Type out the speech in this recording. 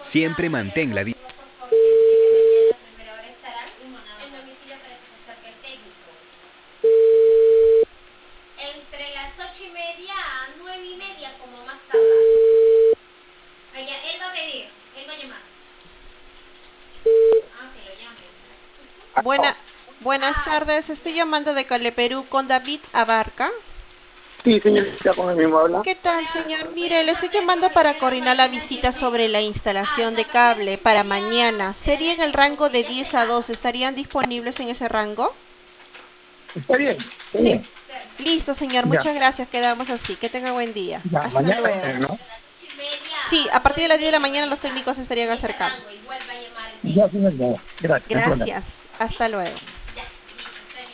Siempre mantén la Entre las 8:30 a 9:30 como más tarde. Allá, él va a pedir, él va a llamar. Ah, que lo llame. Buena, buenas tardes, estoy llamando de Cale Perú con David Abarca. Sí, señorita, con el mismo habla. ¿Qué tal, señor? Mire, le estoy llamando para coordinar la visita sobre la instalación de cable para mañana. Sería en el rango de 10 a 2. ¿Estarían disponibles en ese rango? Está bien, está Sí. bien. Listo, señor. Ya, Muchas gracias. Quedamos así. Que tenga buen día. ya, Hasta mañana, luego. ¿no? Sí, a partir de las 10 de la mañana los técnicos se estarían acercando. Ya, señorita, gracias, no hay problema. Gracias. Hasta luego.